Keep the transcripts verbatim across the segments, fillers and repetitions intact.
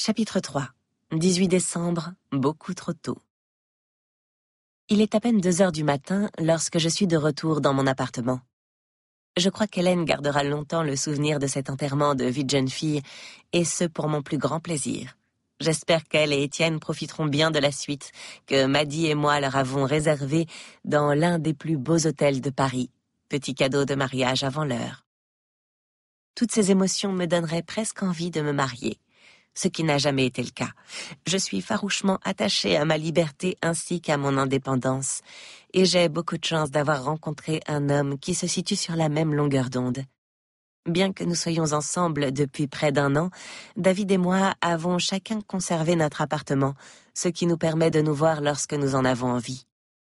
Chapitre trois. dix-huit décembre, beaucoup trop tôt. Il est à peine deux heures du matin lorsque je suis de retour dans mon appartement. Je crois qu'Hélène gardera longtemps le souvenir de cet enterrement de vie de jeune fille, et ce pour mon plus grand plaisir. J'espère qu'elle et Étienne profiteront bien de la suite, que Maddy et moi leur avons réservée dans l'un des plus beaux hôtels de Paris. Petit cadeau de mariage avant l'heure. Toutes ces émotions me donneraient presque envie de me marier. Ce qui n'a jamais été le cas. Je suis farouchement attachée à ma liberté ainsi qu'à mon indépendance, et j'ai beaucoup de chance d'avoir rencontré un homme qui se situe sur la même longueur d'onde. Bien que nous soyons ensemble depuis près d'un an, David et moi avons chacun conservé notre appartement, ce qui nous permet de nous voir lorsque nous en avons envie.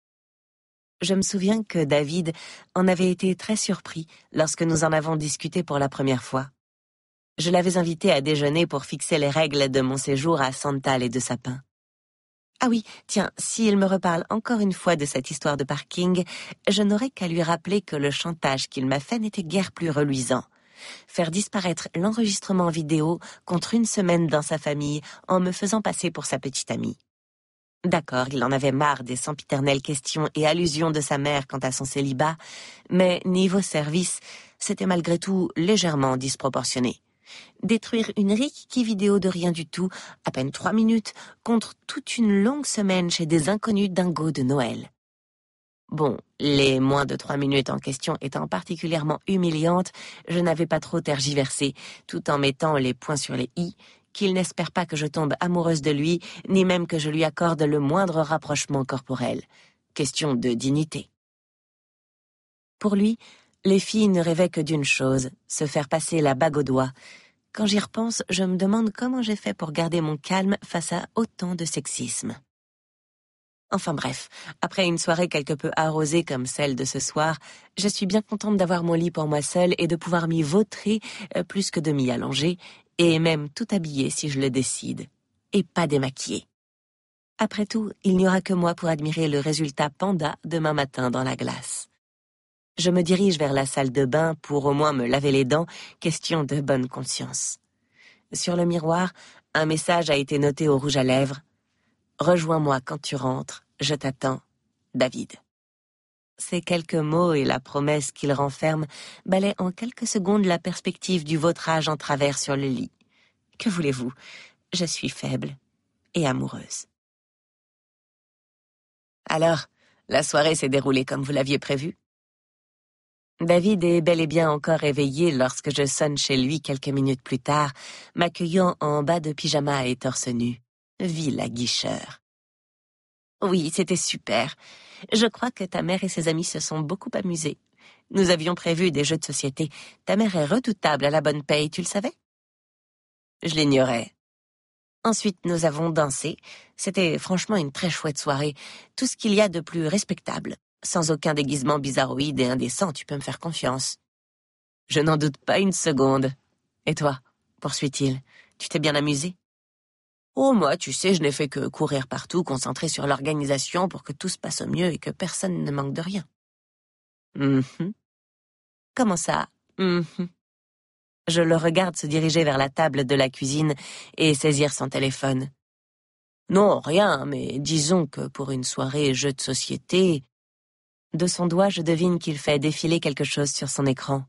Je me souviens que David en avait été très surpris lorsque nous en avons discuté pour la première fois. Je l'avais invité à déjeuner pour fixer les règles de mon séjour à Santal et de Sapin. Ah oui, tiens, s'il me reparle encore une fois de cette histoire de parking, je n'aurai qu'à lui rappeler que le chantage qu'il m'a fait n'était guère plus reluisant. Faire disparaître l'enregistrement vidéo contre une semaine dans sa famille en me faisant passer pour sa petite amie. D'accord, il en avait marre des sempiternelles questions et allusions de sa mère quant à son célibat, mais niveau service, c'était malgré tout légèrement disproportionné. Détruire une rikiki vidéo de rien du tout, à peine trois minutes, contre toute une longue semaine chez des inconnus dingos de Noël. Bon, les moins de trois minutes en question étant particulièrement humiliantes, je n'avais pas trop tergiversé, tout en mettant les points sur les i, qu'il n'espère pas que je tombe amoureuse de lui, ni même que je lui accorde le moindre rapprochement corporel. Question de dignité. Pour lui, les filles ne rêvaient que d'une chose, se faire passer la bague au doigt. Quand j'y repense, je me demande comment j'ai fait pour garder mon calme face à autant de sexisme. Enfin bref, après une soirée quelque peu arrosée comme celle de ce soir, je suis bien contente d'avoir mon lit pour moi seule et de pouvoir m'y vautrer euh, plus que de m'y allonger, et même tout habiller si je le décide, et pas démaquiller. Après tout, il n'y aura que moi pour admirer le résultat panda demain matin dans la glace. Je me dirige vers la salle de bain pour au moins me laver les dents, question de bonne conscience. Sur le miroir, un message a été noté au rouge à lèvres. « Rejoins-moi quand tu rentres, je t'attends, David. » Ces quelques mots et la promesse qu'ils renferment balaient en quelques secondes la perspective du vautrage en travers sur le lit. Que voulez-vous? Je suis faible et amoureuse. Alors, la soirée s'est déroulée comme vous l'aviez prévu? David est bel et bien encore éveillé lorsque je sonne chez lui quelques minutes plus tard, m'accueillant en bas de pyjama et torse nu. Vil aguicheur. Oui, c'était super. Je crois que ta mère et ses amis se sont beaucoup amusés. Nous avions prévu des jeux de société. Ta mère est redoutable à la bonne paye, tu le savais? Je l'ignorais. Ensuite, nous avons dansé. C'était franchement une très chouette soirée. Tout ce qu'il y a de plus respectable. Sans aucun déguisement bizarroïde et indécent, tu peux me faire confiance. Je n'en doute pas une seconde. Et toi, poursuit-il, tu t'es bien amusé? Oh, moi, tu sais, je n'ai fait que courir partout, concentré sur l'organisation pour que tout se passe au mieux et que personne ne manque de rien. Mm-hmm. Comment ça? Mm-hmm. Je le regarde se diriger vers la table de la cuisine et saisir son téléphone. Non, rien, mais disons que pour une soirée jeu de société... De son doigt, je devine qu'il fait défiler quelque chose sur son écran.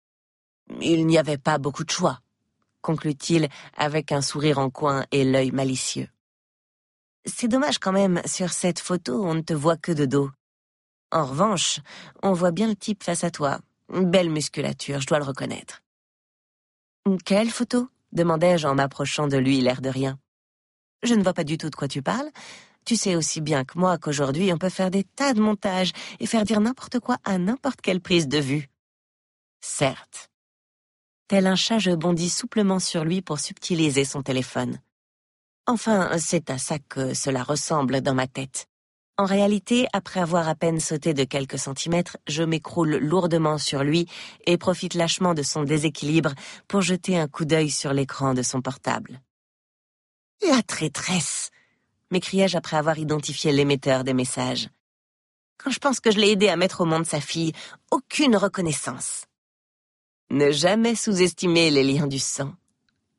Il n'y avait pas beaucoup de choix, conclut-il avec un sourire en coin et l'œil malicieux. C'est dommage quand même, sur cette photo, on ne te voit que de dos. En revanche, on voit bien le type face à toi. Belle musculature, je dois le reconnaître. Quelle photo? Demandai-je en m'approchant de lui, l'air de rien. Je ne vois pas du tout de quoi tu parles. Tu sais aussi bien que moi qu'aujourd'hui, on peut faire des tas de montages et faire dire n'importe quoi à n'importe quelle prise de vue. Certes. Tel un chat, je bondis souplement sur lui pour subtiliser son téléphone. Enfin, c'est à ça que cela ressemble dans ma tête. En réalité, après avoir à peine sauté de quelques centimètres, je m'écroule lourdement sur lui et profite lâchement de son déséquilibre pour jeter un coup d'œil sur l'écran de son portable. « La traîtresse !» m'écriai-je après avoir identifié l'émetteur des messages. Quand je pense que je l'ai aidé à mettre au monde sa fille, aucune reconnaissance. Ne jamais sous-estimer les liens du sang.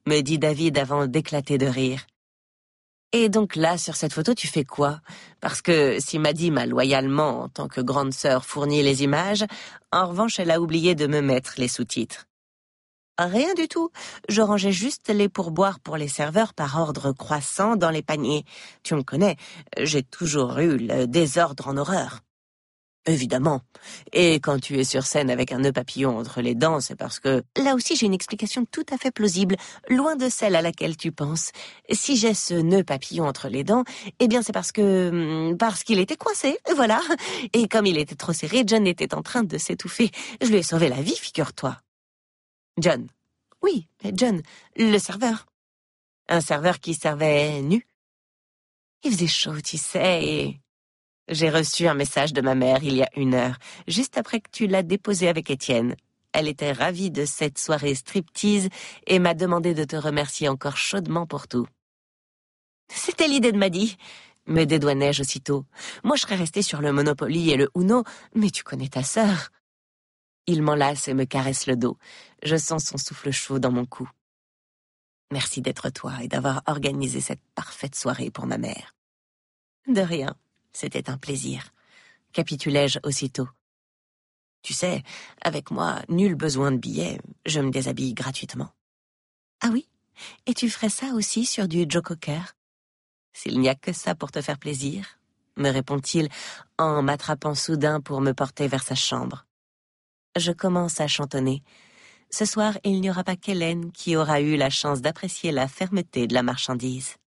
me dit David avant d'éclater de rire. Et donc là, sur cette photo, tu fais quoi? Parce que si Maddy m'a loyalement, en tant que grande sœur, fourni les images, en revanche, elle a oublié de me mettre les sous-titres. Rien du tout. Je rangeais juste les pourboires pour les serveurs par ordre croissant dans les paniers. Tu me connais, j'ai toujours eu le désordre en horreur. Évidemment. Et quand tu es sur scène avec un nœud papillon entre les dents, c'est parce que... Là aussi, j'ai une explication tout à fait plausible, loin de celle à laquelle tu penses. Si j'ai ce nœud papillon entre les dents, eh bien c'est parce que... parce qu'il était coincé, voilà. Et comme il était trop serré, John était en train de s'étouffer. Je lui ai sauvé la vie, figure-toi. John. Oui, John, le serveur. Un serveur qui servait nu. Il faisait chaud, tu sais, et... J'ai reçu un message de ma mère il y a une heure, juste après que tu l'as déposé avec Étienne. Elle était ravie de cette soirée striptease et m'a demandé de te remercier encore chaudement pour tout. C'était l'idée de Maddy, me dédouanai-je aussitôt. Moi, je serais restée sur le Monopoly et le Uno, mais tu connais ta sœur. Il m'enlace et me caresse le dos. Je sens son souffle chaud dans mon cou. Merci d'être toi et d'avoir organisé cette parfaite soirée pour ma mère. De rien. C'était un plaisir, capitulai-je aussitôt. Tu sais, avec moi, nul besoin de billets, je me déshabille gratuitement. Ah oui? Et tu ferais ça aussi sur du Joe Cocker? S'il n'y a que ça pour te faire plaisir, me répond-il en m'attrapant soudain pour me porter vers sa chambre. Je commence à chantonner. Ce soir, il n'y aura pas qu'Hélène qui aura eu la chance d'apprécier la fermeté de la marchandise.